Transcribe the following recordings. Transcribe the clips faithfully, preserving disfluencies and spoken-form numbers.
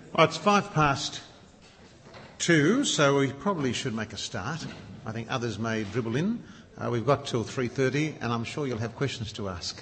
Well, it's five past two, so we probably should make a start. I think others may dribble in. Uh, we've got till three thirty, and I'm sure you'll have questions to ask.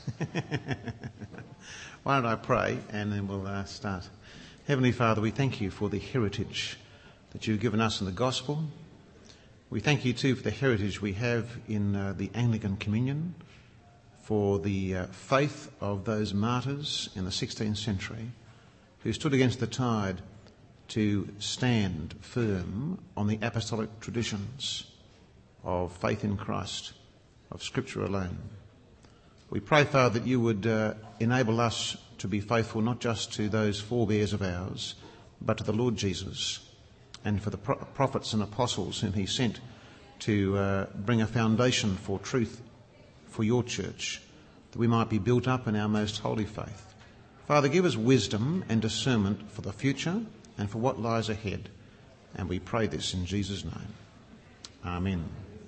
Why don't I pray, and then we'll uh, start. Heavenly Father, we thank you for the heritage that you've given us in the gospel. We thank you too for the heritage we have in uh, the Anglican Communion, for the uh, faith of those martyrs in the sixteenth century who stood against the tide to stand firm on the apostolic traditions of faith in Christ, of Scripture alone. We pray, Father, that you would uh, enable us to be faithful not just to those forebears of ours, but to the Lord Jesus and for the pro- prophets and apostles whom he sent to uh, bring a foundation for truth for your church, that we might be built up in our most holy faith. Father, give us wisdom and discernment for the future and for what lies ahead. And we pray this in Jesus' name. Amen.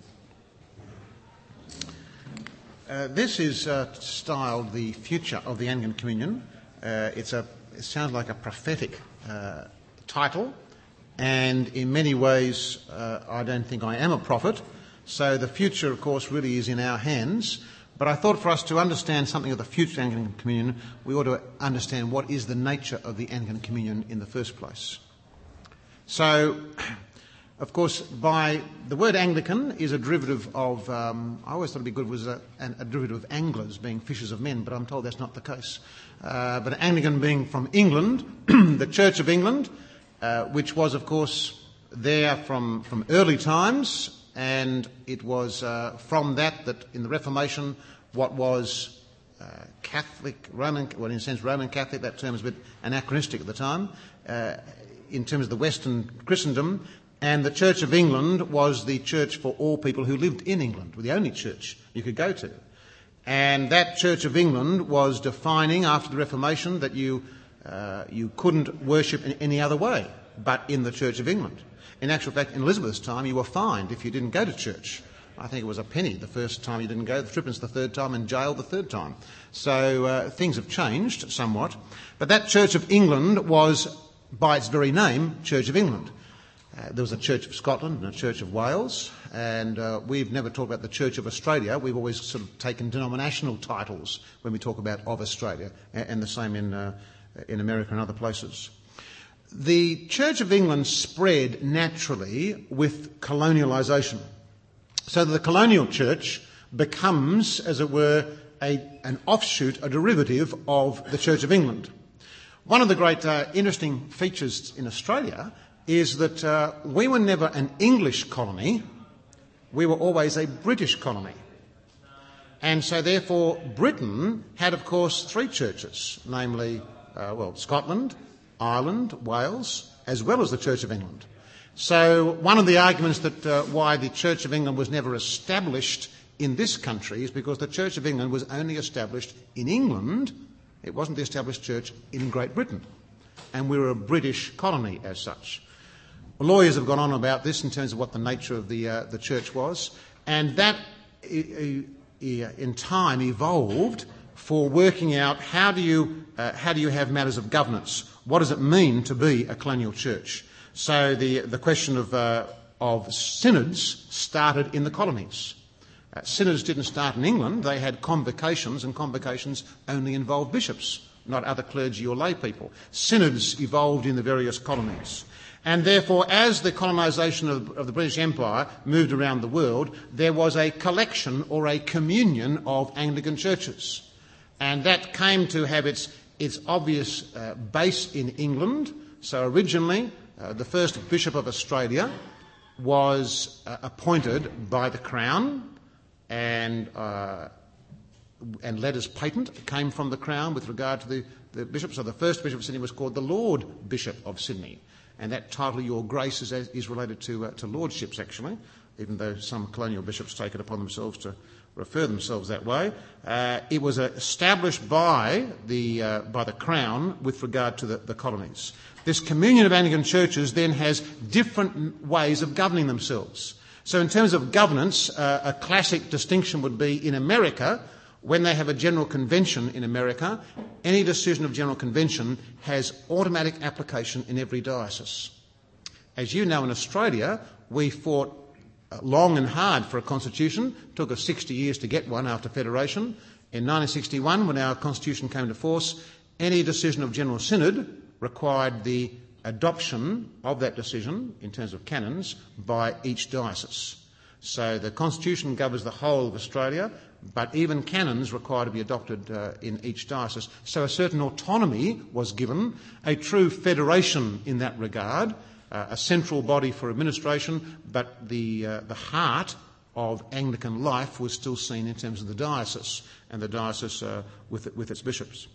Uh, this is uh, styled the future of the Anglican Communion. Uh, it's a, it sounds like a prophetic uh, title. And in many ways, uh, I don't think I am a prophet. So the future, of course, really is in our hands. But I thought for us to understand something of the future Anglican Communion, we ought to understand what is the nature of the Anglican Communion in the first place. So, of course, by the word Anglican is a derivative of, um, I always thought it'd be good was a, a derivative of anglers being fishers of men, but I'm told that's not the case. Uh, but Anglican being from England, the Church of England, uh, which was, of course, there from, from early times. And it was uh, from that that in the Reformation, what was uh, Catholic, Roman, well, in a sense, Roman Catholic, that term was a bit anachronistic at the time, uh, in terms of the Western Christendom. And the Church of England was the church for all people who lived in England, the only church you could go to. And that Church of England was defining after the Reformation that you, uh, you couldn't worship in any other way but in the Church of England. In actual fact, in Elizabeth's time, you were fined if you didn't go to church. I think it was a penny the first time you didn't go, the threepence the third time, and jail the third time. So uh, things have changed somewhat. But that Church of England was, by its very name, Church of England. Uh, there was a Church of Scotland and a Church of Wales, and uh, we've never talked about the Church of Australia. We've always sort of taken denominational titles when we talk about of Australia, and, and the same in, uh, in America and other places. The Church of England spread naturally with colonialisation. So that the colonial church becomes, as it were, a, an offshoot, a derivative of the Church of England. One of the great uh, interesting features in Australia is that uh, we were never an English colony, we were always a British colony. And so therefore Britain had, of course, three churches, namely, uh, well, Scotland, Ireland, Wales, as well as the Church of England. So one of the arguments that uh, why the Church of England was never established in this country is because the Church of England was only established in England. It wasn't the established church in Great Britain. And we were a British colony as such. Lawyers have gone on about this in terms of what the nature of the, uh, the church was. And that in time evolved for working out how do you uh, how do you have matters of governance? What does it mean to be a colonial church? So the the question of uh, of synods started in the colonies. Uh, synods didn't start in England. They had convocations, and convocations only involved bishops, not other clergy or lay people. Synods evolved in the various colonies. And therefore, as the colonisation of, of the British Empire moved around the world, there was a collection or a communion of Anglican churches. And that came to have its, its obvious uh, base in England. So originally, uh, the first Bishop of Australia was uh, appointed by the Crown, and uh, and letters patent came from the Crown with regard to the, the bishop. So the first Bishop of Sydney was called the Lord Bishop of Sydney. And that title, Your Grace, is, is related to, uh, to lordships, actually, even though some colonial bishops take it upon themselves to refer themselves that way. Uh, it was uh, established by the, uh, by the Crown with regard to the, the colonies. This communion of Anglican churches then has different ways of governing themselves. So in terms of governance, uh, a classic distinction would be in America, when they have a general convention in America, any decision of general convention has automatic application in every diocese. As you know, in Australia, we fought long and hard for a constitution. It took us sixty years to get one after federation. In nineteen sixty-one, when our constitution came into force, any decision of General Synod required the adoption of that decision, in terms of canons, by each diocese. So the constitution governs the whole of Australia, but even canons require to be adopted uh, in each diocese. So a certain autonomy was given, a true federation in that regard, uh, a central body for administration, but the, uh, the heart of Anglican life was still seen in terms of the diocese, and the diocese uh, with, with its bishops.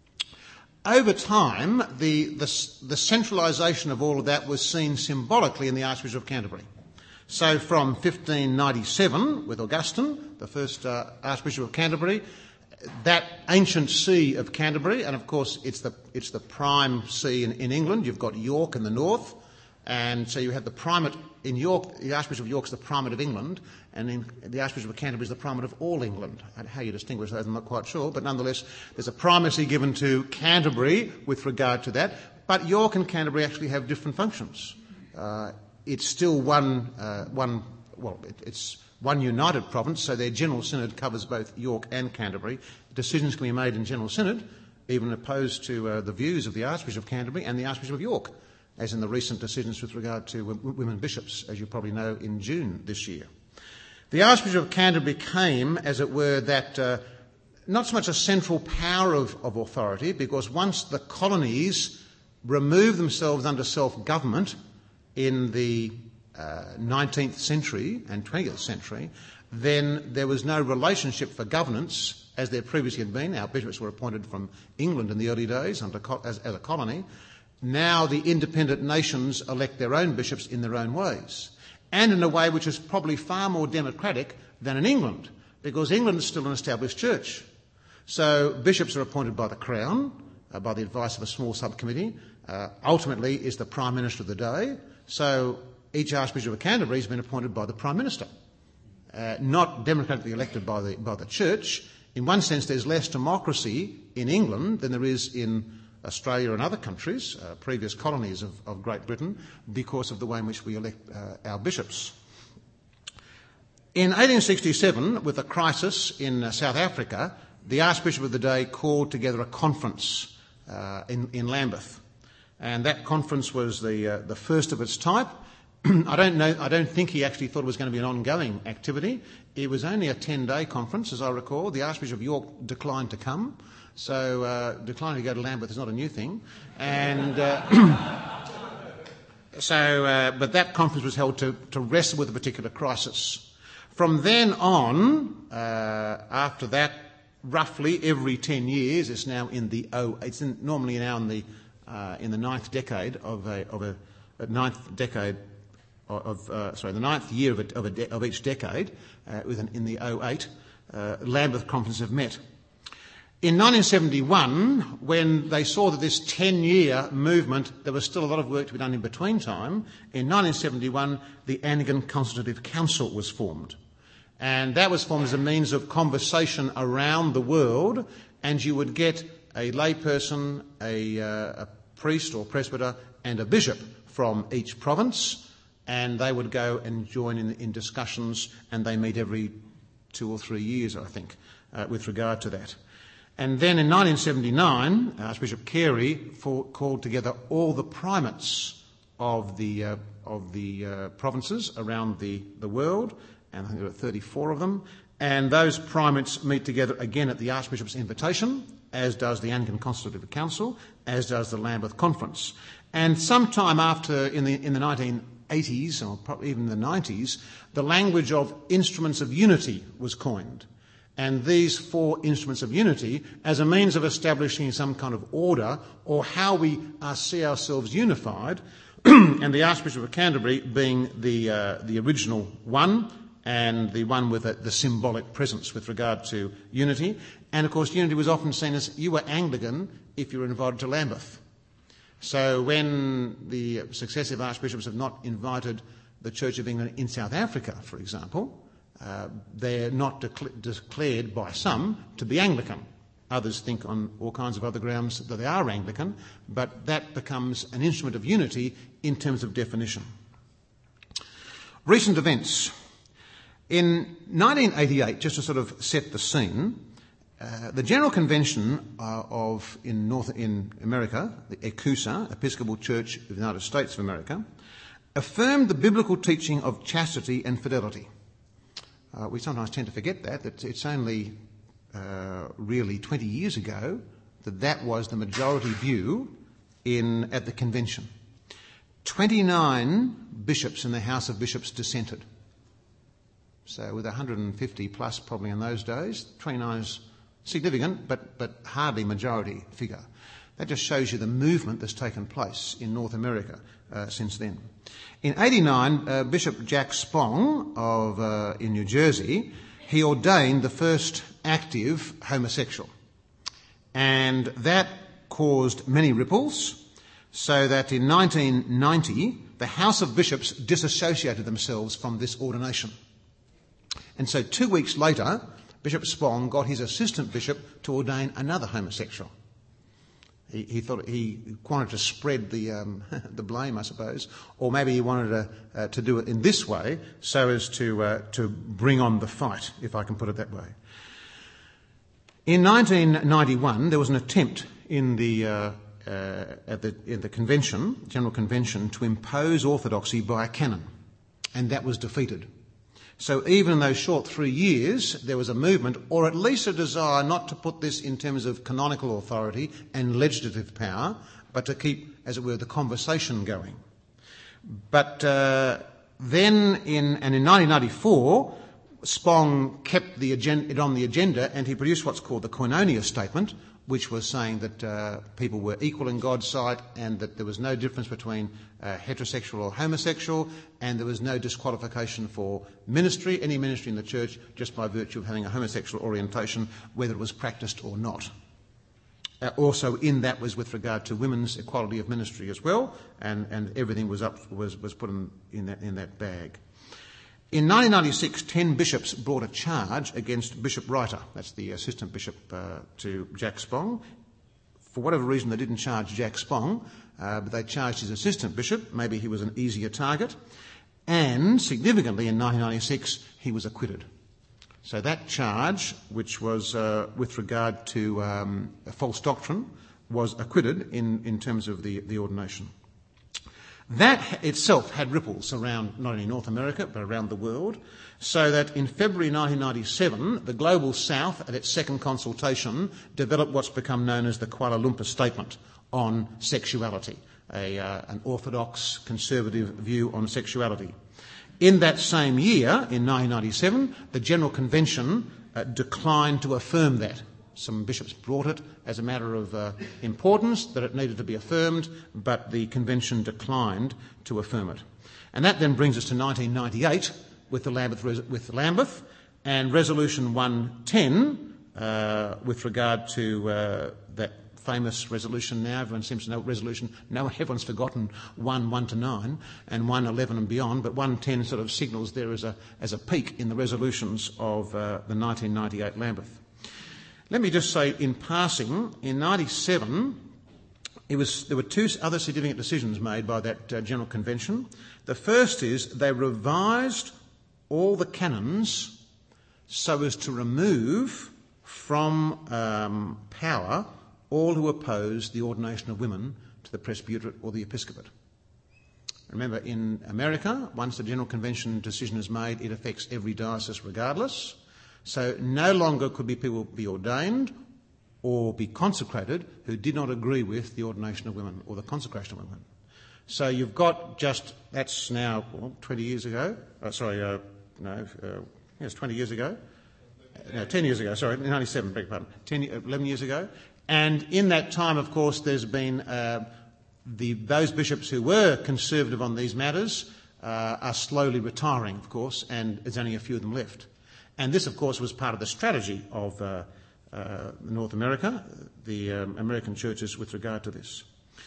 Over time, the, the, the centralisation of all of that was seen symbolically in the Archbishop of Canterbury. So from fifteen ninety-seven, with Augustine, the first uh, Archbishop of Canterbury, that ancient see of Canterbury, and of course it's the, it's the prime see in, in England. You've got York in the north, and so you have the primate in York. The Archbishop of York's the primate of England, and in, the Archbishop of Canterbury is the primate of all England. How you distinguish those, I'm not quite sure, but nonetheless there's a primacy given to Canterbury with regard to that. But York and Canterbury actually have different functions. Uh, It's still one, uh, one well, it, it's one united province, so their General Synod covers both York and Canterbury. Decisions can be made in General Synod, even opposed to uh, the views of the Archbishop of Canterbury and the Archbishop of York, as in the recent decisions with regard to w- women bishops, as you probably know, in June this year. The Archbishop of Canterbury became, as it were, that uh, not so much a central power of, of authority, because once the colonies removed themselves under self-government, in the uh, nineteenth century and twentieth century, then there was no relationship for governance as there previously had been. Our bishops were appointed from England in the early days under co- as, as a colony. Now the independent nations elect their own bishops in their own ways, and in a way which is probably far more democratic than in England, because England is still an established church. So bishops are appointed by the Crown, uh, by the advice of a small subcommittee. Uh, ultimately is the Prime Minister of the day. So each Archbishop of Canterbury has been appointed by the Prime Minister, uh, not democratically elected by the, by the Church. In one sense, there's less democracy in England than there is in Australia and other countries, uh, previous colonies of, of Great Britain, because of the way in which we elect uh, our bishops. In eighteen sixty-seven, with a crisis in uh, South Africa, the Archbishop of the day called together a conference uh, in, in Lambeth. And that conference was the uh, the first of its type. I don't know. I don't think he actually thought it was going to be an ongoing activity. It was only a ten-day conference, as I recall. The Archbishop of York declined to come, so uh, declining to go to Lambeth is not a new thing. And uh, so, uh, but that conference was held to to wrestle with a particular crisis. From then on, uh, after that, roughly every ten years, it's now in the oh, it's in, normally now in the Uh, in the ninth decade of a, of a, a ninth decade of uh, sorry the ninth year of, a, of, a de- of each decade, uh, within in the oh eight, uh, Lambeth Conference have met. In nineteen seventy-one, when they saw that this ten-year movement, there was still a lot of work to be done in between time. In nineteen seventy-one, the Anglican Consultative Council was formed, and that was formed as a means of conversation around the world, and you would get a layperson, a, uh, a priest or presbyter and a bishop from each province, and they would go and join in, in discussions, and they meet every two or three years, I think, uh, with regard to that. And then in nineteen seventy-nine, Archbishop Carey for, called together all the primates of the, uh, of the uh, provinces around the, the world, and I think there are thirty-four of them, and those primates meet together again at the Archbishop's invitation, as does the Anglican Constitutive Council, as does the Lambeth Conference. And sometime after, in the, in the nineteen eighties, or probably even the nineties, the language of instruments of unity was coined. And these four instruments of unity, as a means of establishing some kind of order, or how we uh, see ourselves unified, and the Archbishop of Canterbury being the, uh, the original one, and the one with a, the symbolic presence with regard to unity. And of course, unity was often seen as you were Anglican if you were invited to Lambeth. So when the successive archbishops have not invited the Church of England in South Africa, for example, Uh, they're not de- declared by some to be Anglican. Others think on all kinds of other grounds that they are Anglican, but that becomes an instrument of unity in terms of definition. Recent events. In nineteen eighty-eight, just to sort of set the scene, uh, the General Convention uh, of in North in America, the E C U S A, Episcopal Church of the United States of America, affirmed the biblical teaching of chastity and fidelity. Uh, we sometimes tend to forget that, that it's only uh, really twenty years ago that that was the majority view in at the convention. twenty-nine bishops in the House of Bishops dissented. So with one hundred fifty plus probably in those days, twenty-nine is significant, but, but hardly majority figure. That just shows you the movement that's taken place in North America uh, since then. In eighty-nine, uh, Bishop Jack Spong of uh, in New Jersey, he ordained the first active homosexual. And that caused many ripples, so that in nineteen ninety, the House of Bishops disassociated themselves from this ordination. And so two weeks later, Bishop Spong got his assistant bishop to ordain another homosexual. He, he thought he wanted to spread the um, the blame, I suppose, or maybe he wanted to, uh, to do it in this way so as to uh, to bring on the fight, if I can put it that way. In nineteen ninety-one, there was an attempt in the uh, uh, at the in the convention, General Convention, to impose orthodoxy by a canon, and that was defeated. So even in those short three years, there was a movement, or at least a desire, not to put this in terms of canonical authority and legislative power, but to keep, as it were, the conversation going. But uh, then, in and in nineteen ninety-four, Spong kept the agenda, it on the agenda, and he produced what's called the Koinonia Statement, which was saying that uh, people were equal in God's sight and that there was no difference between uh, heterosexual or homosexual, and there was no disqualification for ministry, any ministry in the church, just by virtue of having a homosexual orientation, whether it was practiced or not. Uh, also in that was with regard to women's equality of ministry as well, and, and everything was up was, was put in, in, that, in that bag. In nineteen ninety-six, ten bishops brought a charge against Bishop Reiter, that's the assistant bishop uh, to Jack Spong. For whatever reason, they didn't charge Jack Spong, uh, but they charged his assistant bishop. Maybe he was an easier target. And significantly, in nineteen ninety-six, he was acquitted. So that charge, which was uh, with regard to um, a false doctrine, was acquitted in, in terms of the, the ordination. That itself had ripples around not only North America but around the world, so that in February nineteen ninety-seven, the Global South, at its second consultation, developed what's become known as the Kuala Lumpur Statement on sexuality, a, uh, an orthodox conservative view on sexuality. In that same year, in nineteen ninety-seven, the General Convention uh, declined to affirm that. Some bishops brought it as a matter of uh, importance, that it needed to be affirmed, but the convention declined to affirm it. And that then brings us to nineteen ninety-eight with the Lambeth, with Lambeth and Resolution one ten uh, with regard to uh, that famous resolution now. Everyone seems to know resolution. No, everyone's forgotten one, one to nine, and one, eleven and beyond, but one ten sort of signals there as a, as a peak in the resolutions of uh, the nineteen ninety-eight Lambeth. Let me just say in passing, in ninety-seven, it was, there were two other significant decisions made by that uh, General Convention. The first is they revised all the canons so as to remove from um, power all who oppose the ordination of women to the presbyterate or the episcopate. Remember, in America, once the General Convention decision is made, it affects every diocese regardless. So no longer could be people be ordained or be consecrated who did not agree with the ordination of women or the consecration of women. So you've got just, that's now well, twenty years ago, oh, sorry, uh, no, uh, yes, twenty years ago, no, ten years ago, sorry, ninety-seven, beg your pardon, ten, eleven years ago. And in that time, of course, there's been uh, the, those bishops who were conservative on these matters uh, are slowly retiring, of course, and there's only a few of them left. And this, of course, was part of the strategy of uh, uh, North America, the um, American churches with regard to this.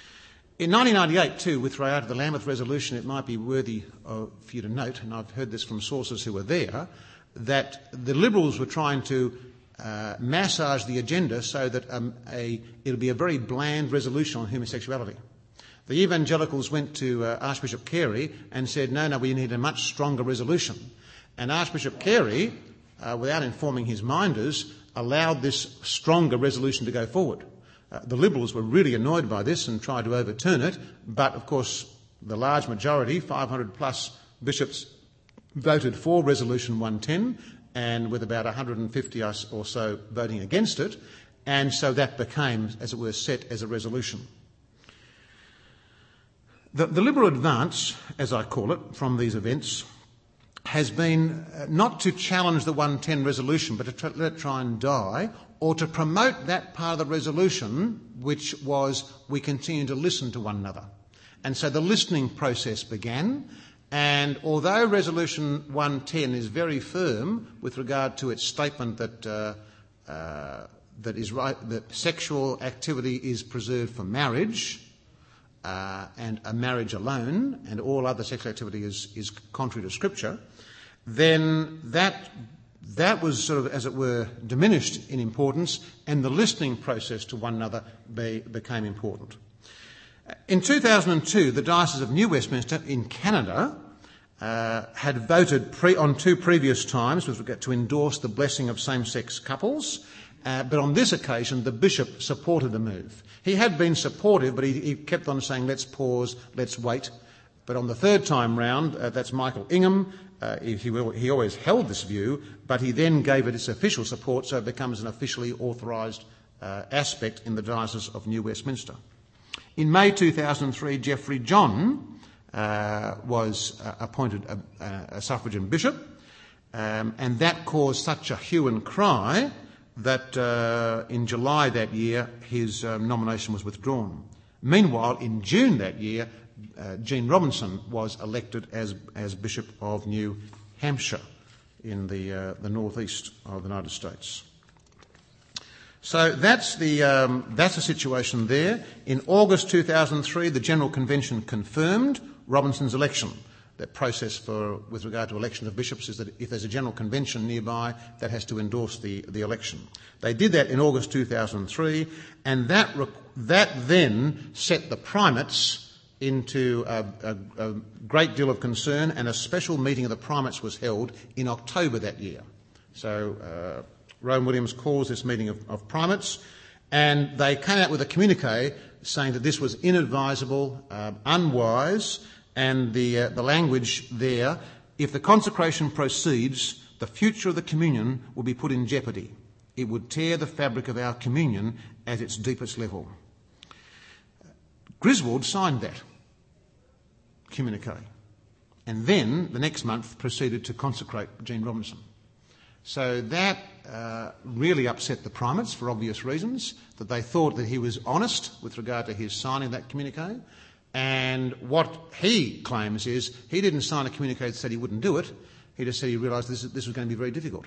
In nineteen ninety-eight, too, with regard to the Lambeth Resolution, it might be worthy of, for you to note, and I've heard this from sources who were there, that the Liberals were trying to uh, massage the agenda so that um, a, it'll be a very bland resolution on homosexuality. The evangelicals went to uh, Archbishop Carey and said, no, no, we need a much stronger resolution. And Archbishop Carey, uh, without informing his minders, allowed this stronger resolution to go forward. Uh, the Liberals were really annoyed by this and tried to overturn it, but of course the large majority, five hundred plus bishops, voted for Resolution one ten, and with about one hundred fifty or so voting against it, and so that became, as it were, set as a resolution. The, the Liberal advance, as I call it, from these events, has been uh, not to challenge the one ten resolution, but to try, let it try and die, or to promote that part of the resolution which was we continue to listen to one another. And so the listening process began, and although Resolution one ten is very firm with regard to its statement that uh, uh, that is right, that sexual activity is preserved for marriage, Uh, and a marriage alone, and all other sexual activity is, is contrary to Scripture, then that that was sort of, as it were, diminished in importance, and the listening process to one another be, became important. In two thousand two, the Diocese of New Westminster in Canada uh, had voted pre- on two previous times with regard to endorse the blessing of same-sex couples, uh, but on this occasion the bishop supported the move. He had been supportive, but he, he kept on saying, let's pause, let's wait. But on the third time round, uh, that's Michael Ingham, uh, he, he always held this view, but he then gave it its official support, so it becomes an officially authorised uh, aspect in the Diocese of New Westminster. In May two thousand three, Geoffrey John uh, was uh, appointed a, a suffragan bishop, um, and that caused such a hue and cry that uh, in July that year his um, nomination was withdrawn. Meanwhile, in June that year, uh, Jean Robinson was elected as as Bishop of New Hampshire in the uh, the northeast of the United States. So that's the um, that's the situation there. In August two thousand three, the General Convention confirmed Robinson's election. The process for, with regard to election of bishops is that if there's a general convention nearby, that has to endorse the, the election. They did that in August two thousand three, and that that then set the primates into a, a, a great deal of concern, and a special meeting of the primates was held in October that year. So uh, Rowan Williams calls this meeting of, of primates, and they came out with a communique saying that this was inadvisable, uh, unwise, and the, uh, the language there, if the consecration proceeds, the future of the communion will be put in jeopardy. It would tear the fabric of our communion at its deepest level. Griswold signed that communique, and then the next month proceeded to consecrate Jean Robinson. So that uh, really upset the primates for obvious reasons, that they thought that he was honest with regard to his signing that communique. And what he claims is he didn't sign a communique that said he wouldn't do it. He just said he realised this, this was going to be very difficult.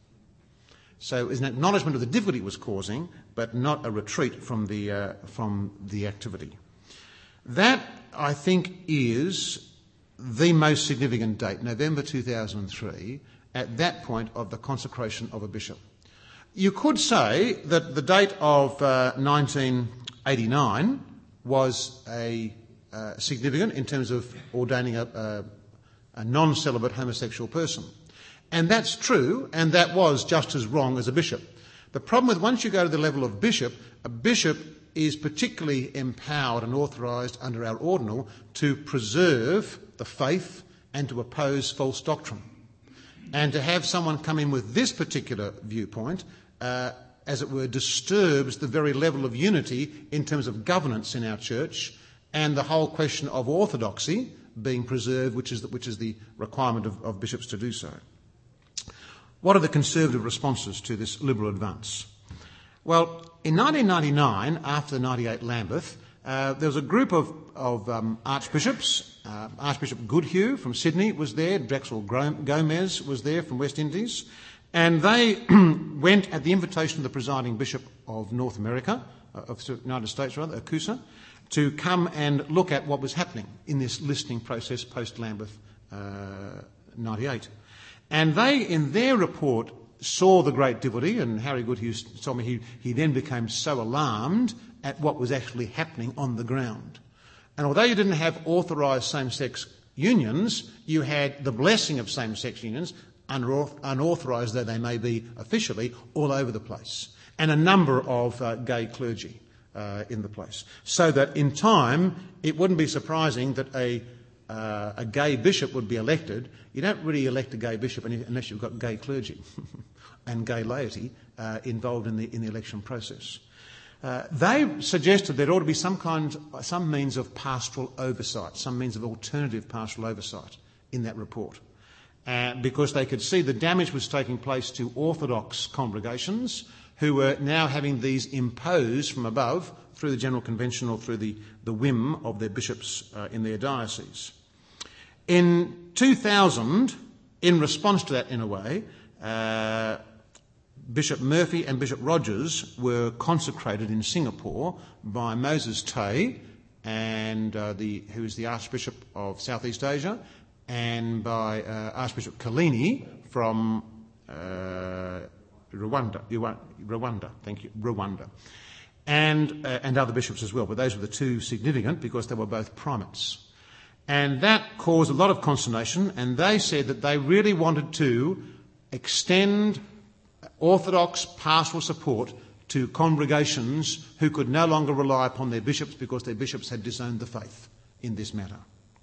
So it's an acknowledgement of the difficulty it was causing, but not a retreat from the, uh, from the activity. That, I think, is the most significant date, November two thousand three, at that point of the consecration of a bishop. You could say that the date of uh, nineteen eighty-nine was a uh, significant in terms of ordaining a, a, a non-celibate homosexual person. And that's true, and that was just as wrong as a bishop. The problem with once you go to the level of bishop, a bishop is particularly empowered and authorised under our ordinal to preserve the faith and to oppose false doctrine. And to have someone come in with this particular viewpoint, uh, as it were, disturbs the very level of unity in terms of governance in our church and the whole question of orthodoxy being preserved, which is the, which is the requirement of, of bishops to do so. What are the Conservative responses to this Liberal advance? Well, in nineteen ninety-nine, after the ninety-eight Lambeth, uh, there was a group of, of um, archbishops. Uh, Archbishop Goodhue from Sydney was there, Drexel Gomez was there from West Indies, and they went at the invitation of the presiding bishop of North America, uh, of the United States rather, Acusa, to come and look at what was happening in this listening process post-Lambeth uh, ninety-eight. And they, in their report, saw the great difficulty, and Harry Goodhue told me he, he then became so alarmed at what was actually happening on the ground. And although you didn't have authorised same-sex unions, you had the blessing of same-sex unions, unauthorised though they may be officially, all over the place, and a number of uh, gay clergy uh, in the place. So that in time, it wouldn't be surprising that a, uh, a gay bishop would be elected. You don't really elect a gay bishop unless you've got gay clergy and gay laity uh, involved in the, in the election process. Uh, they suggested there ought to be some kind, some means of pastoral oversight, some means of alternative pastoral oversight in that report, uh, because they could see the damage was taking place to Orthodox congregations who were now having these imposed from above through the General Convention or through the, the whim of their bishops uh, in their diocese. In two thousand, in response to that in a way, uh, Bishop Murphy and Bishop Rogers were consecrated in Singapore by Moses Tay, and uh, the, who is the Archbishop of Southeast Asia, and by uh, Archbishop Kalini from uh, Rwanda, Rwanda, thank you, Rwanda, and uh, and other bishops as well. But those were the two significant because they were both primates, and that caused a lot of consternation. And they said that they really wanted to extend Orthodox pastoral support to congregations who could no longer rely upon their bishops because their bishops had disowned the faith in this matter.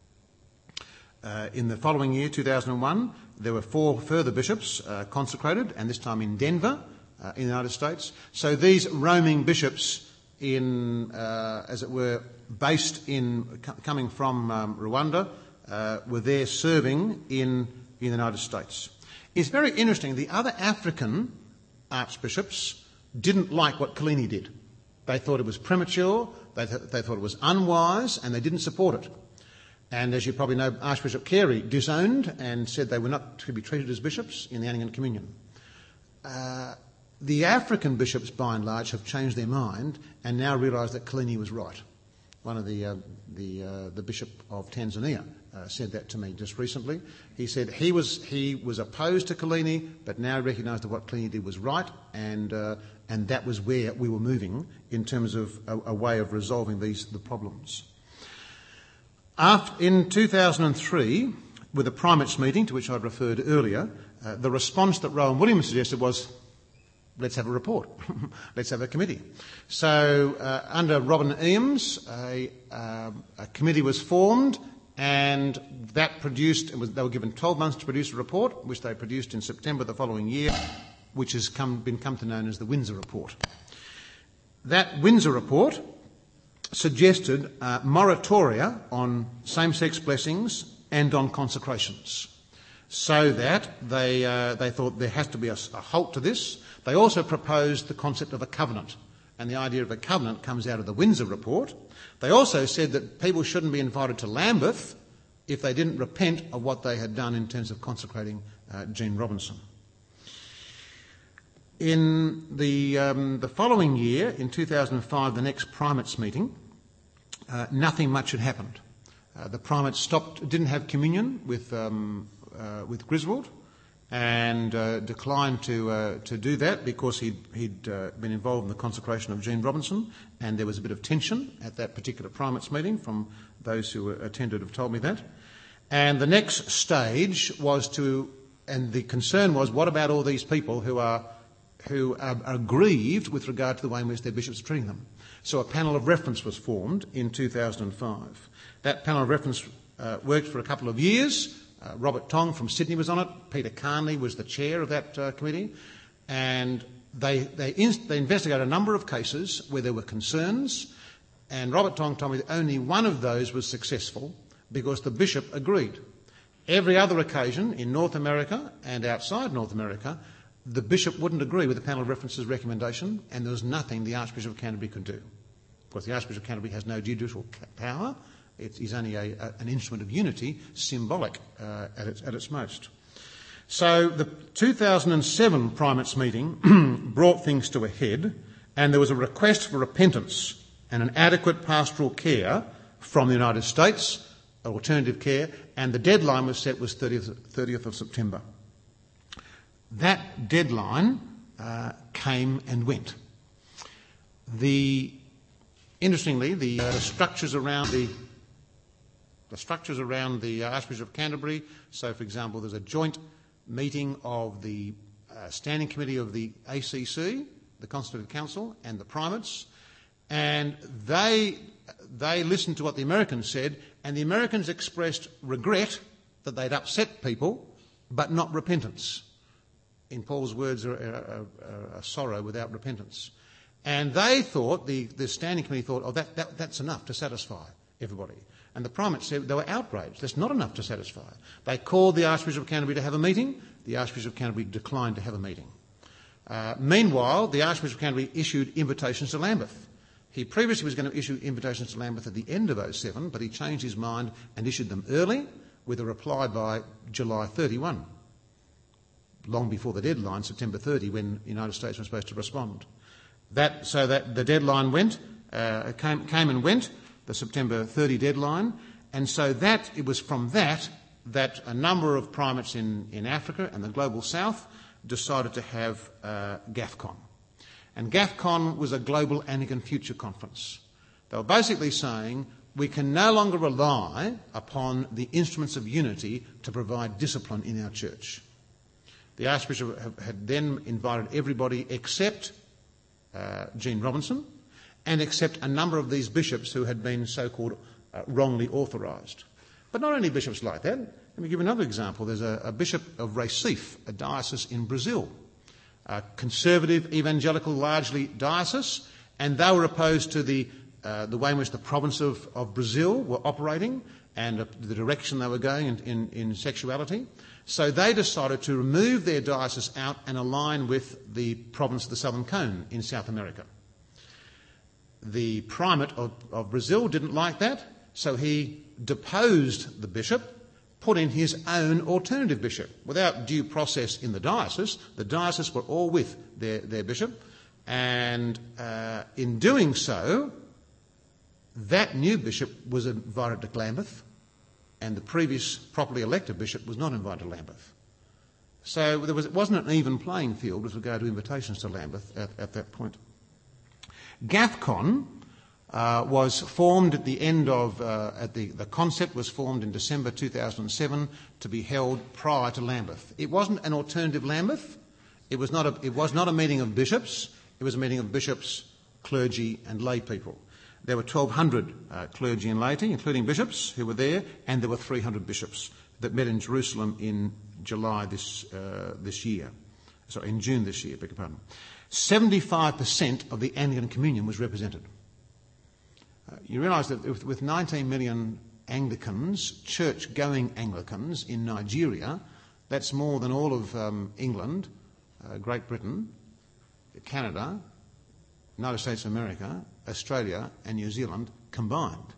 Uh, in the following year, two thousand one, there were four further bishops uh, consecrated, and this time in Denver, uh, in the United States. So these roaming bishops, in, uh, as it were, based in c- coming from um, Rwanda, uh, were there serving in, in the United States. It's very interesting. The other African archbishops didn't like what Kalini did. They thought it was premature, they, th- they thought it was unwise, and they didn't support it. And as you probably know, Archbishop Carey disowned and said they were not to be treated as bishops in the Anglican Communion. Uh, the African bishops, by and large, have changed their mind and now realise that Kalini was right. One of the uh, the, uh, the Bishop of Tanzania uh, said that to me just recently. He said he was he was opposed to Kalini, but now recognised that what Kalini did was right, and uh, and that was where we were moving in terms of a, a way of resolving these the problems. After, in two thousand three, with a primates meeting to which I referred earlier, uh, the response that Rowan Williams suggested was, let's have a report. Let's have a committee. So uh, under Robin Eames, a, uh, a committee was formed, and that produced, it was, they were given twelve months to produce a report, which they produced in September the following year, which has come, been come to known as the Windsor Report. That Windsor Report suggested uh, moratoria on same-sex blessings and on consecrations, so that they, uh, they thought there has to be a, a halt to this. They also proposed the concept of a covenant, and the idea of a covenant comes out of the Windsor Report. They also said that people shouldn't be invited to Lambeth if they didn't repent of what they had done in terms of consecrating uh, Jean Robinson. In the, um, the following year, in two thousand five, the next primates meeting, uh, nothing much had happened. Uh, the primates stopped, didn't have communion with, um, uh, with Griswold, and uh, declined to uh, to do that because he'd, he'd uh, been involved in the consecration of Jean Robinson, and there was a bit of tension at that particular primates meeting from those who attended have told me that. And the next stage was to, and the concern was, what about all these people who are who are, are grieved with regard to the way in which their bishops are treating them? So a panel of reference was formed in two thousand five. That panel of reference uh, worked for a couple of years. Uh, Robert Tong from Sydney was on it. Peter Carnley was the chair of that uh, committee. And they, they, inst- they investigated a number of cases where there were concerns. And Robert Tong told me that only one of those was successful because the bishop agreed. Every other occasion in North America and outside North America, the bishop wouldn't agree with the panel of references recommendation, and there was nothing the Archbishop of Canterbury could do. Of course, the Archbishop of Canterbury has no judicial power. It's, he's only a, a, an instrument of unity, symbolic uh, at, its, at its most. So the two thousand seven primates meeting brought things to a head, and there was a request for repentance and an adequate pastoral care from the United States, alternative care, and the deadline was set was thirtieth, thirtieth of September. that deadline uh, came and went. The interestingly, the, uh, the structures around the the structures around the uh, Archbishop of Canterbury. So, for example, there's a joint meeting of the uh, Standing Committee of the A C C, the Constitutive Council, and the primates, and they they listened to what the Americans said, and the Americans expressed regret that they'd upset people, but not repentance. In Paul's words, a, a, a, a sorrow without repentance. And they thought, the, the Standing Committee thought, oh, that, that, that's enough to satisfy everybody. And the primates said they were outraged. That's not enough to satisfy. They called the Archbishop of Canterbury to have a meeting. The Archbishop of Canterbury declined to have a meeting. Uh, meanwhile, the Archbishop of Canterbury issued invitations to Lambeth. He previously was going to issue invitations to Lambeth at the end of oh seven, but he changed his mind and issued them early with a reply by July thirty-first, long before the deadline, September thirtieth, when the United States was supposed to respond. That, so that the deadline went, uh, came, came and went, the September thirtieth deadline, and so that it was from that that a number of primates in, in Africa and the Global South decided to have uh, GAFCON. And GAFCON was a Global Anglican Future Conference. They were basically saying we can no longer rely upon the instruments of unity to provide discipline in our church. The Archbishop had then invited everybody except uh, Gene Robinson and except a number of these bishops who had been so-called uh, wrongly authorised. But not only bishops like that. Let me give you another example. There's a, a bishop of Recife, a diocese in Brazil, a conservative, evangelical, largely diocese, and they were opposed to the uh, the way in which the province of, of Brazil were operating and uh, the direction they were going in, in, in sexuality. So they decided to remove their diocese out and align with the province of the Southern Cone in South America. The primate of, of Brazil didn't like that, so he deposed the bishop, put in his own alternative bishop. Without due process in the diocese, the diocese were all with their, their bishop, and uh, in doing so, that new bishop was invited to Lambeth, and the previous properly elected bishop was not invited to Lambeth. So there was, it wasn't an even playing field with regard to invitations to Lambeth at, at that point. GAFCON uh, was formed at the end of, uh, at the, the concept was formed in December two thousand seven to be held prior to Lambeth. It wasn't an alternative Lambeth. It was not a, it was not a meeting of bishops. It was a meeting of bishops, clergy and lay people. There were twelve hundred uh, clergy and laity, including bishops, who were there, and there were three hundred bishops that met in Jerusalem in July this uh, this year. Sorry, in June this year, beg your pardon. seventy-five percent of the Anglican Communion was represented. Uh, you realise that with, with nineteen million Anglicans, church-going Anglicans in Nigeria, that's more than all of um, England, uh, Great Britain, Canada, United States of America, Australia and New Zealand combined.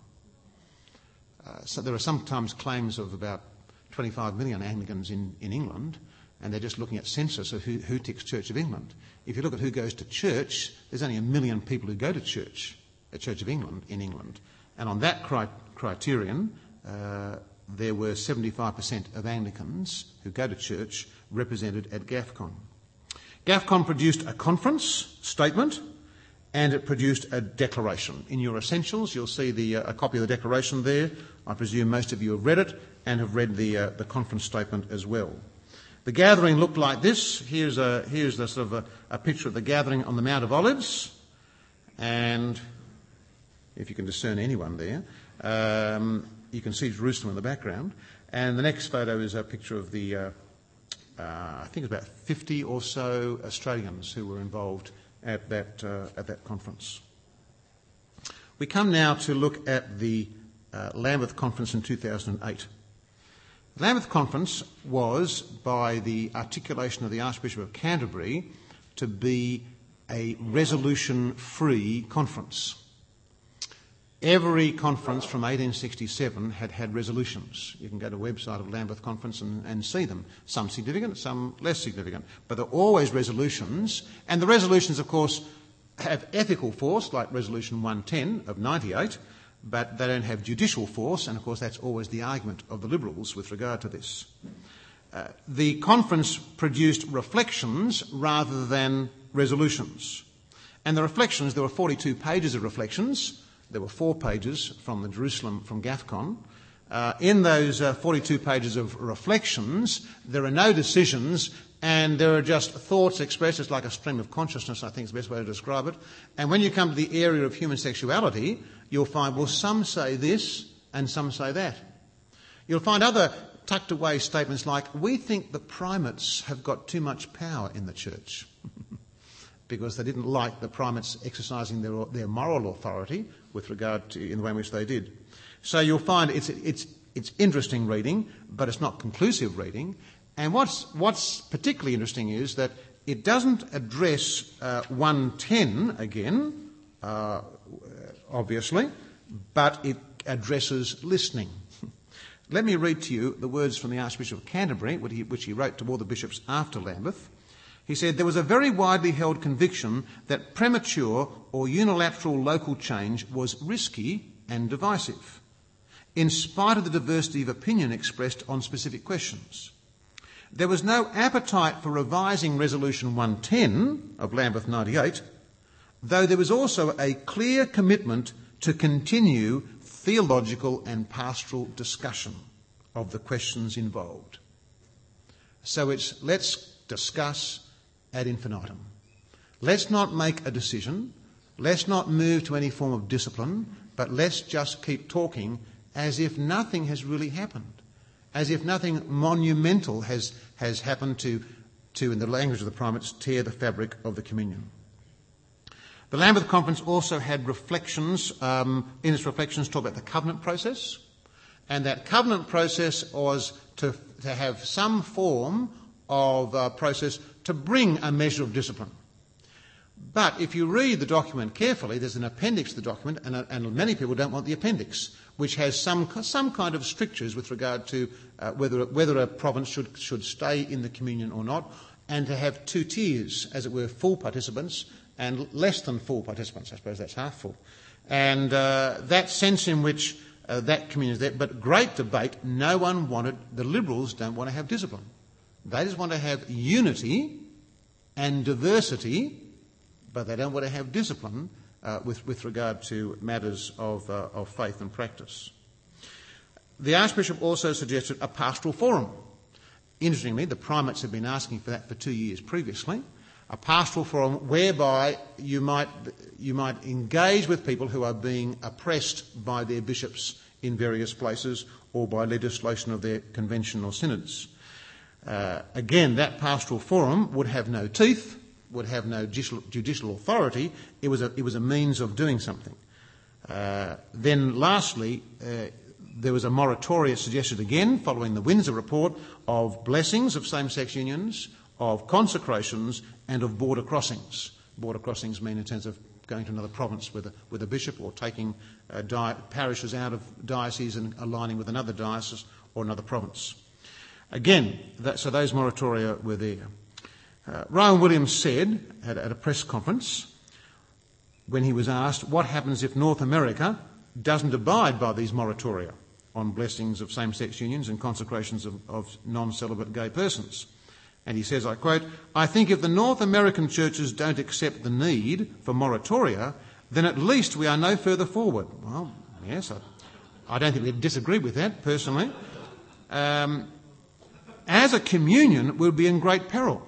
Uh, so there are sometimes claims of about twenty-five million Anglicans in, in England, and they're just looking at census of who, who ticks Church of England. If you look at who goes to church, there's only a million people who go to church, at Church of England, in England. And on that cri- criterion, uh, there were seventy-five percent of Anglicans who go to church represented at GAFCON. GAFCON produced a conference statement, and it produced a declaration. In your essentials, you'll see the, uh, a copy of the declaration there. I presume most of you have read it and have read the, uh, the conference statement as well. The gathering looked like this. Here's a, here's a sort of a, a picture of the gathering on the Mount of Olives, and if you can discern anyone there, um, you can see Jerusalem in the background. And the next photo is a picture of the, uh, uh, I think it's about fifty or so Australians who were involved at that uh, at that conference. We come now to look at the uh, Lambeth Conference in two thousand eight. The Lambeth Conference was, by the articulation of the Archbishop of Canterbury, to be a resolution-free conference. Every conference from eighteen sixty-seven had had resolutions. You can go to the website of Lambeth Conference and, and see them. Some significant, some less significant. But they're always resolutions. And the resolutions, of course, have ethical force, like Resolution one ten of ninety-eight, but they don't have judicial force. And, of course, that's always the argument of the Liberals with regard to this. Uh, the conference produced reflections rather than resolutions. And the reflections, there were forty-two pages of reflections. There were four pages from the Jerusalem, from GAFCON. Uh, in those uh, forty-two pages of reflections, there are no decisions, and there are just thoughts expressed. It's like a stream of consciousness, I think is the best way to describe it. And when you come to the area of human sexuality, you'll find, well, some say this and some say that. You'll find other tucked away statements like, we think the primates have got too much power in the church because they didn't like the primates exercising their, their moral authority with regard to in the way in which they did. So you'll find it's, it's, it's interesting reading, but it's not conclusive reading. And what's, what's particularly interesting is that it doesn't address uh, one ten again, uh, obviously, but it addresses listening. Let me read to you the words from the Archbishop of Canterbury, which he, which he wrote to all the bishops after Lambeth. He said, there was a very widely held conviction that premature or unilateral local change was risky and divisive, in spite of the diversity of opinion expressed on specific questions. There was no appetite for revising Resolution one ten of Lambeth ninety-eight, though there was also a clear commitment to continue theological and pastoral discussion of the questions involved. So it's let's discuss ad infinitum. Let's not make a decision. Let's not move to any form of discipline, but let's just keep talking as if nothing has really happened, as if nothing monumental has, has happened to, to, in the language of the primates, tear the fabric of the communion. The Lambeth Conference also had reflections, um, in its reflections talk about the covenant process, and that covenant process was to, to have some form of uh, process to bring a measure of discipline. But if you read the document carefully, there's an appendix to the document, and, uh, and many people don't want the appendix, which has some some kind of strictures with regard to uh, whether whether a province should should stay in the communion or not, and to have two tiers, as it were, full participants and less than full participants. I suppose that's half full. And uh, that sense in which uh, that communion is there, but great debate, no one wanted, the Liberals don't want to have discipline. They just want to have unity and diversity, but they don't want to have discipline uh, with, with regard to matters of, uh, of faith and practice. The Archbishop also suggested a pastoral forum. Interestingly, the primates have been asking for that for two years previously. A pastoral forum whereby you might, you might engage with people who are being oppressed by their bishops in various places or by legislation of their convention or synods. Uh, again, that pastoral forum would have no teeth, would have no judicial, judicial authority. It was a, it was a means of doing something. Uh, then lastly, uh, there was a moratoria suggested again following the Windsor report of blessings of same-sex unions, of consecrations and of border crossings. Border crossings mean in terms of going to another province with a, with a bishop or taking uh, di- parishes out of diocese and aligning with another diocese or another province. Again, that, so those moratoria were there. Uh, Rowan Williams said at, at a press conference when he was asked what happens if North America doesn't abide by these moratoria on blessings of same-sex unions and consecrations of, of non-celibate gay persons. And he says, I quote, I think if the North American churches don't accept the need for moratoria, then at least we are no further forward. Well, yes, I, I don't think we disagree with that, personally. Um, as a communion, we'll be in great peril.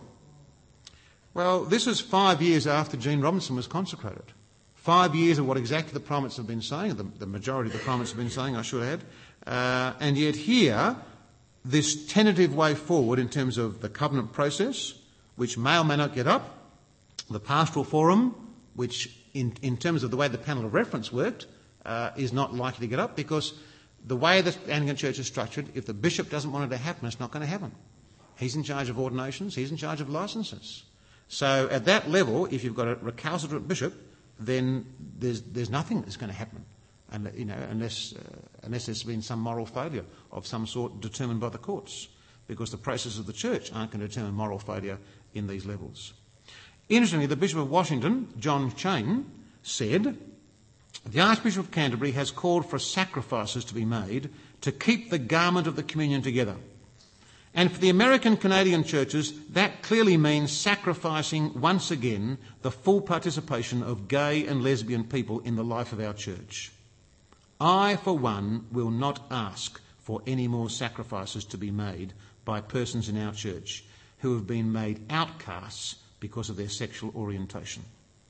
Well, this is five years after Jean Robinson was consecrated. Five years of what exactly the primates have been saying, the, the majority of the primates have been saying, I should add. Uh, and yet here, this tentative way forward in terms of the covenant process, which may or may not get up, the pastoral forum, which in, in terms of the way the panel of reference worked, uh, is not likely to get up because the way the Anglican Church is structured, if the bishop doesn't want it to happen, it's not going to happen. He's in charge of ordinations, he's in charge of licences. So at that level, if you've got a recalcitrant bishop, then there's, there's nothing that's going to happen. And, you know, unless, uh, unless there's been some moral failure of some sort determined by the courts, because the processes of the church aren't going to determine moral failure in these levels. Interestingly, the Bishop of Washington, John Cheyne, said, the Archbishop of Canterbury has called for sacrifices to be made to keep the garment of the communion together. And for the American Canadian churches, that clearly means sacrificing once again the full participation of gay and lesbian people in the life of our church. I, for one, will not ask for any more sacrifices to be made by persons in our church who have been made outcasts because of their sexual orientation.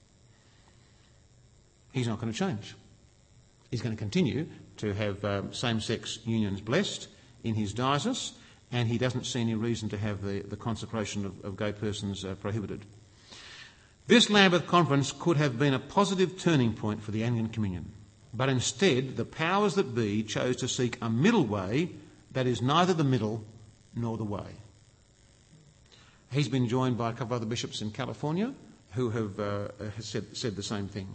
He's not going to change. He's going to continue to have um, same-sex unions blessed in his diocese, and he doesn't see any reason to have the, the consecration of, of gay persons uh, prohibited. This Lambeth Conference could have been a positive turning point for the Anglican Communion, but instead the powers that be chose to seek a middle way that is neither the middle nor the way. He's been joined by a couple of other bishops in California who have uh, said, said the same thing.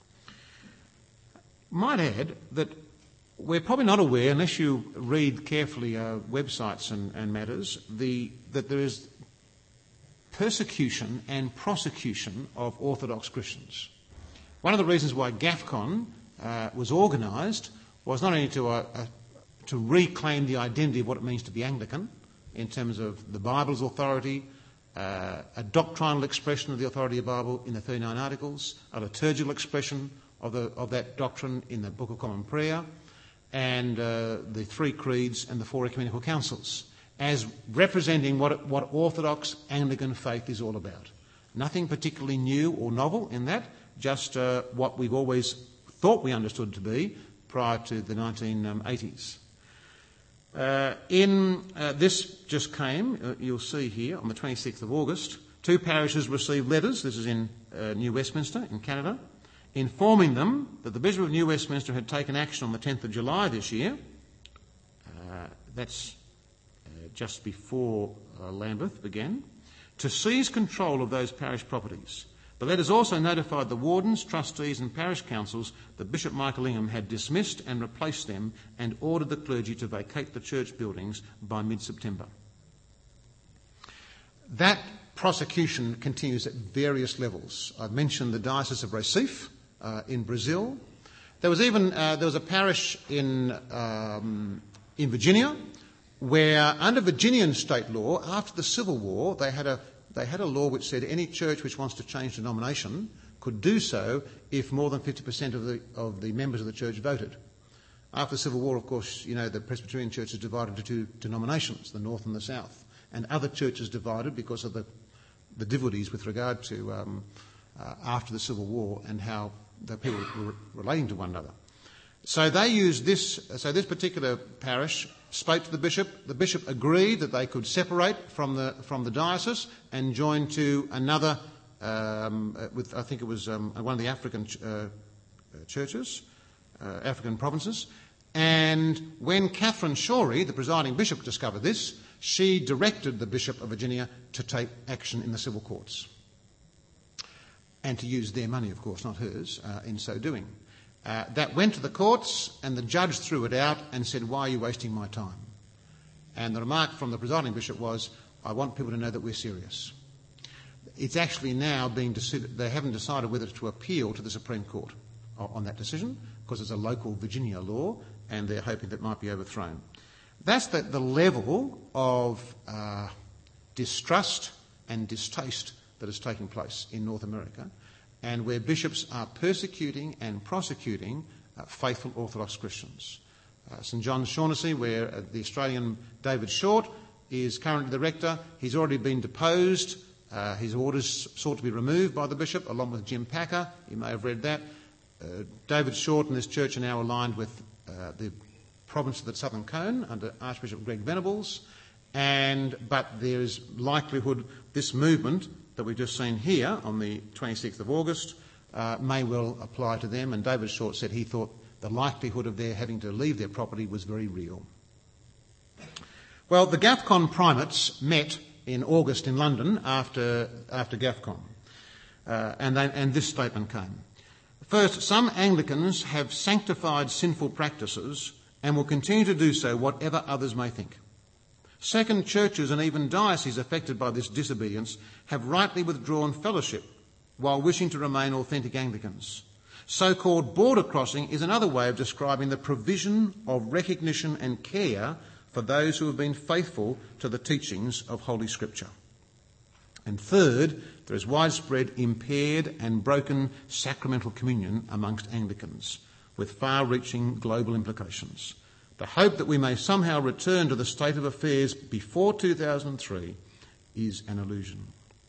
Might add that we're probably not aware, unless you read carefully uh, websites and, and matters, the, that there is persecution and prosecution of Orthodox Christians. One of the reasons why GAFCON uh, was organised was not only to, uh, uh, to reclaim the identity of what it means to be Anglican in terms of the Bible's authority, uh, a doctrinal expression of the authority of the Bible in the thirty-nine Articles, a liturgical expression of, the, of that doctrine in the Book of Common Prayer, and uh, the three creeds and the four ecumenical councils, as representing what, what Orthodox Anglican faith is all about. Nothing particularly new or novel in that, just uh, what we've always thought we understood to be prior to the nineteen eighties. Uh, in uh, this just came, uh, you'll see here, on the twenty-sixth of August, two parishes received letters, this is in uh, New Westminster in Canada, informing them that the Bishop of New Westminster had taken action on the tenth of July this year. Uh, that's uh, just before uh, Lambeth began, to seize control of those parish properties. The letters also notified the wardens, trustees and parish councils that Bishop Michael Ingham had dismissed and replaced them and ordered the clergy to vacate the church buildings by mid-September. That prosecution continues at various levels. I've mentioned the Diocese of Recife uh, in Brazil. There was even uh, there was a parish in um, in Virginia where, under Virginian state law, after the Civil War, they had a They had a law which said any church which wants to change denomination could do so if more than fifty percent of the, of the members of the church voted. After the Civil War, of course, you know, the Presbyterian Church is divided into two denominations, the North and the South, and other churches divided because of the, the difficulties with regard to um, uh, after the Civil War and how the people were relating to one another. So they used this, so this particular parish spoke to the bishop. The bishop agreed that they could separate from the from the diocese and join to another, um, with I think it was um, one of the African ch- uh, churches, uh, African provinces. And when Catherine Shorey, the presiding bishop, discovered this, she directed the Bishop of Virginia to take action in the civil courts and to use their money, of course, not hers, uh, in so doing. Uh, that went to the courts, and the judge threw it out and said, "Why are you wasting my time?" And the remark from the presiding bishop was, "I want people to know that we're serious." It's actually now being decided, they haven't decided whether to appeal to the Supreme Court on that decision, because it's a local Virginia law, and they're hoping that it might be overthrown. That's the, the level of uh, distrust and distaste that is taking place in North America, and where bishops are persecuting and prosecuting uh, faithful Orthodox Christians. Uh, St John's Shaughnessy, where uh, the Australian David Short is currently the rector, he's already been deposed. Uh, his orders sought to be removed by the bishop, along with Jim Packer. You may have read that. Uh, David Short and this church are now aligned with uh, the province of the Southern Cone under Archbishop Greg Venables. And, but there is likelihood this movement that we've just seen here on the twenty-sixth of August uh, may well apply to them. And David Short said he thought the likelihood of their having to leave their property was very real. Well, the GAFCON primates met in August in London after, after GAFCON. Uh, and, they, and this statement came. First, some Anglicans have sanctified sinful practices and will continue to do so whatever others may think. Second, churches and even dioceses affected by this disobedience have rightly withdrawn fellowship while wishing to remain authentic Anglicans. So-called border crossing is another way of describing the provision of recognition and care for those who have been faithful to the teachings of Holy Scripture. And third, there is widespread impaired and broken sacramental communion amongst Anglicans, with far-reaching global implications. The hope that we may somehow return to the state of affairs before two thousand three is an illusion.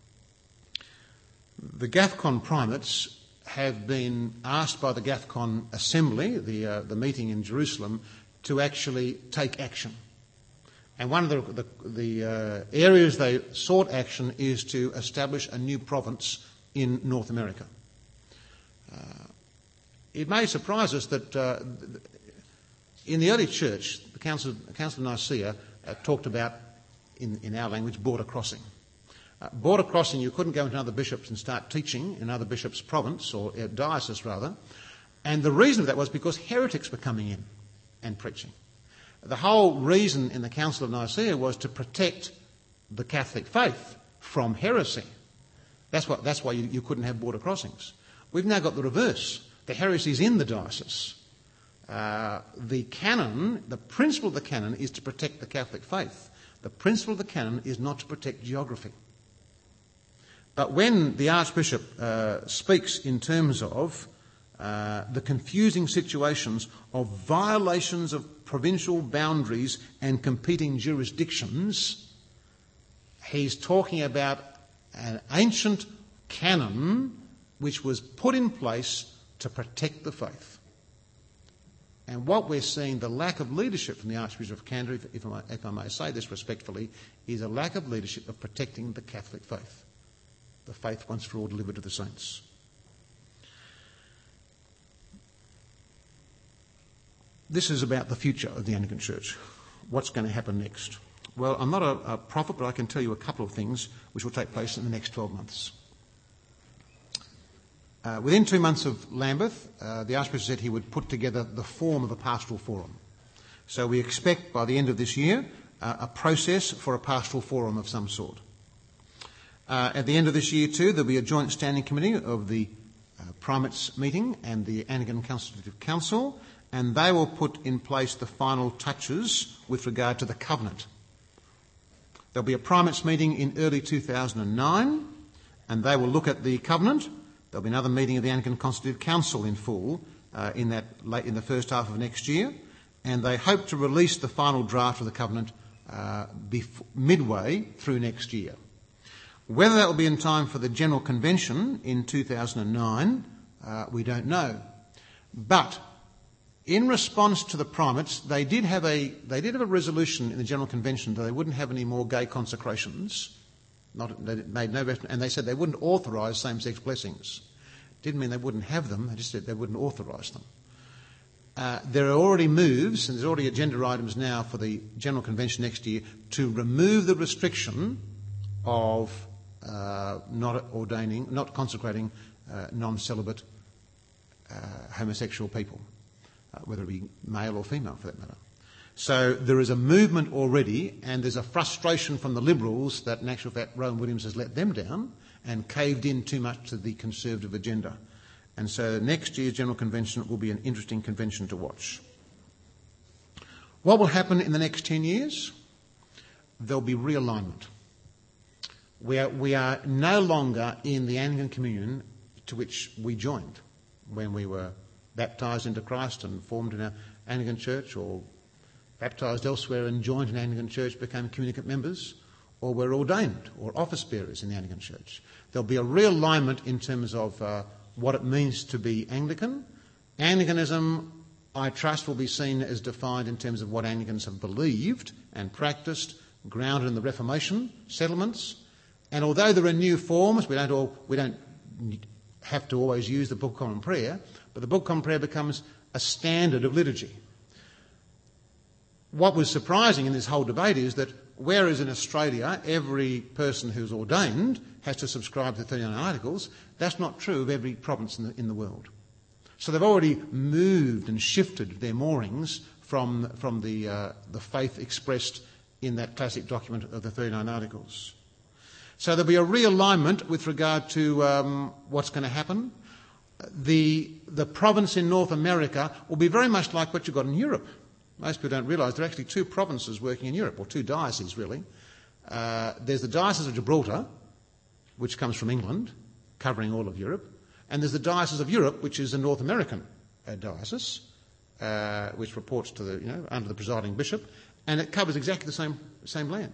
The GAFCON primates have been asked by the GAFCON Assembly, the, uh, the meeting in Jerusalem, to actually take action. And one of the, the, the uh, areas they sought action is to establish a new province in North America. Uh, it may surprise us that uh, in the early church, the Council, the Council of Nicaea uh, talked about, in, in our language, border crossing. Uh, border crossing, you couldn't go into other bishops and start teaching in another bishop's province, or uh, diocese rather. And the reason of that was because heretics were coming in and preaching. The whole reason in the Council of Nicaea was to protect the Catholic faith from heresy. That's, what, that's why you, you couldn't have border crossings. We've now got the reverse. The heresy is in the diocese. Uh, the canon, the principle of the canon is to protect the Catholic faith. The principle of the canon is not to protect geography. But when the Archbishop uh, speaks in terms of uh, the confusing situations of violations of provincial boundaries and competing jurisdictions, he's talking about an ancient canon which was put in place to protect the faith. And what we're seeing, the lack of leadership from the Archbishop of Canterbury, if I, if I may say this respectfully, is a lack of leadership of protecting the Catholic faith. The faith once for all delivered to the saints. This is about the future of the Anglican Church. What's going to happen next? Well, I'm not a, a prophet, but I can tell you a couple of things which will take place in the next twelve months. Uh, within two months of Lambeth, uh, the Archbishop said he would put together the form of a pastoral forum. So we expect by the end of this year uh, a process for a pastoral forum of some sort. Uh, at the end of this year too, there'll be a joint standing committee of the uh, Primates meeting and the Anglican Constitutive Council, and they will put in place the final touches with regard to the covenant. There'll be a Primates meeting in early two thousand nine, and they will look at the covenant. There'll be another meeting of the Anglican Constitutive Council in full uh, in that late in the first half of next year, and they hope to release the final draft of the covenant uh, bef- midway through next year. Whether that will be in time for the General Convention in two thousand nine, uh, we don't know. But in response to the primates, they did have a they did have a resolution in the General Convention that they wouldn't have any more gay consecrations. Not, they made no reference, and they said they wouldn't authorise same-sex blessings. Didn't mean they wouldn't have them. They just said they wouldn't authorise them. Uh, there are already moves, and there's already agenda items now for the General Convention next year to remove the restriction of uh, not ordaining, not consecrating uh, non-celibate uh, homosexual people, uh, whether it be male or female for that matter. So there is a movement already, and there's a frustration from the Liberals that in actual fact Rowan Williams has let them down and caved in too much to the Conservative agenda. And so next year's General Convention will be an interesting convention to watch. What will happen in the next ten years? There'll be realignment. We are, we are no longer in the Anglican Communion to which we joined when we were baptised into Christ and formed in an Anglican church, or baptised elsewhere and joined an Anglican church, became communicant members, or were ordained or office bearers in the Anglican church. There'll be a realignment in terms of uh, what it means to be Anglican. Anglicanism, I trust, will be seen as defined in terms of what Anglicans have believed and practiced, grounded in the Reformation settlements. And although there are new forms, we don't all, we don't have to always use the Book of Common Prayer, but the Book of Common Prayer becomes a standard of liturgy. What was surprising in this whole debate is that whereas in Australia every person who's ordained has to subscribe to the thirty-nine Articles, that's not true of every province in the, in the world. So they've already moved and shifted their moorings from, from the, uh, the faith expressed in that classic document of the thirty-nine Articles. So there'll be a realignment with regard to um, what's going to happen. The, the province in North America will be very much like what you've got in Europe. Most people don't realise there are actually two provinces working in Europe, or two dioceses really. Uh, there's the Diocese of Gibraltar, which comes from England, covering all of Europe, and there's the Diocese of Europe, which is a North American uh, diocese, uh, which reports to the, you know, under the presiding bishop, and it covers exactly the same same land.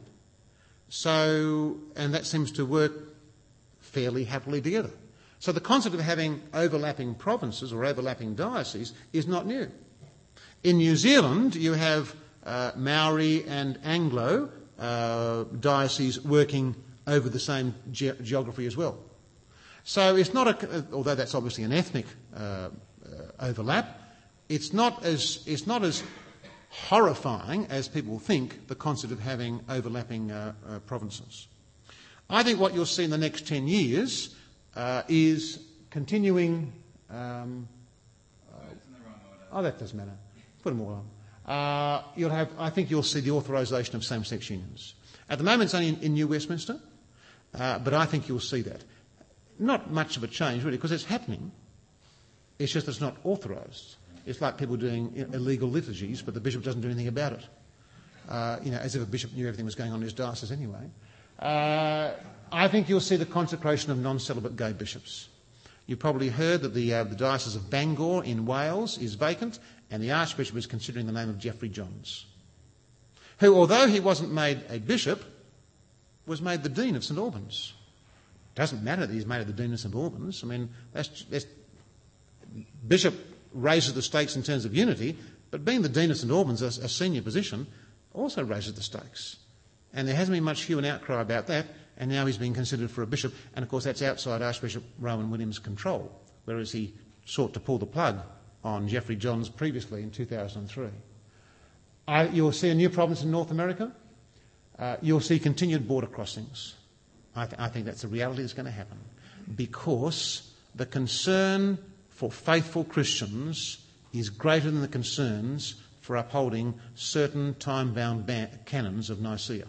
So, and that seems to work fairly happily together. So the concept of having overlapping provinces or overlapping dioceses is not new. In New Zealand, you have uh, Maori and Anglo uh, dioceses working over the same ge- geography as well. So it's not a, although that's obviously an ethnic uh, uh, overlap, it's not as it's not as horrifying as people think, the concept of having overlapping uh, uh, provinces. I think what you'll see in the next ten years uh, is continuing. Um, uh, oh, that doesn't matter. Put them all on. Uh, you'll have. I think you'll see the authorisation of same-sex unions. At the moment, it's only in, in New Westminster, uh, but I think you'll see that. Not much of a change, really, because it's happening. It's just that it's not authorised. It's like people doing illegal liturgies, but the bishop doesn't do anything about it. Uh, you know, as if a bishop knew everything was going on in his diocese anyway. Uh, I think you'll see the consecration of non-celibate gay bishops. You probably heard that the, uh, the diocese of Bangor in Wales is vacant, and the archbishop is considering the name of Geoffrey Johns, who, although he wasn't made a bishop, was made the Dean of St Albans. It doesn't matter that he's made the Dean of St Albans. I mean, that's, that's, bishop raises the stakes in terms of unity, but being the Dean of St Albans, a, a senior position, also raises the stakes. And there hasn't been much hue and outcry about that, and now he's being considered for a bishop, and of course that's outside Archbishop Rowan Williams' control, whereas he sought to pull the plug on Geoffrey Johns previously in two thousand three. I, you'll see a new province in North America. Uh, you'll see continued border crossings. I, th- I think that's a reality that's going to happen, because the concern for faithful Christians is greater than the concerns for upholding certain time-bound ban- canons of Nicaea.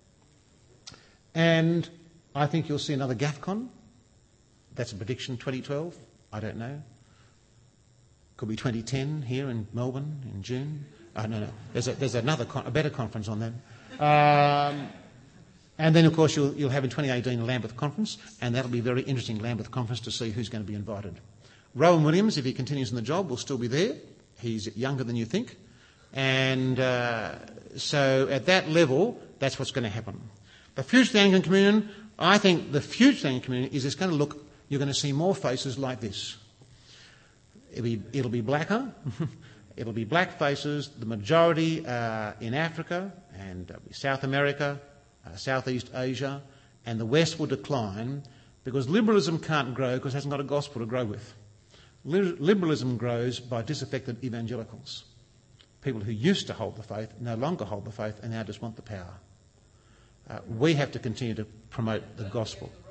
And I think you'll see another GAFCON. That's a prediction, twenty twelve. I don't know. Could be twenty ten here in Melbourne in June. Oh, no, no. There's, a, there's another, con- a better conference on that. Um, and then, of course, you'll, you'll have in twenty eighteen a Lambeth Conference, and that'll be a very interesting Lambeth Conference to see who's going to be invited. Rowan Williams, if he continues in the job, will still be there. He's younger than you think. And uh, so at that level, that's what's going to happen. The future of the Anglican Communion, I think the future of the Anglican Communion is it's going to look, you're going to see more faces like this. It'll be, it'll be blacker. It'll be black faces, the majority uh, in Africa and uh, South America, uh, Southeast Asia, and the West will decline because liberalism can't grow because it hasn't got a gospel to grow with. Liberalism grows by disaffected evangelicals. People who used to hold the faith no longer hold the faith and now just want the power. Uh, we have to continue to promote the gospel.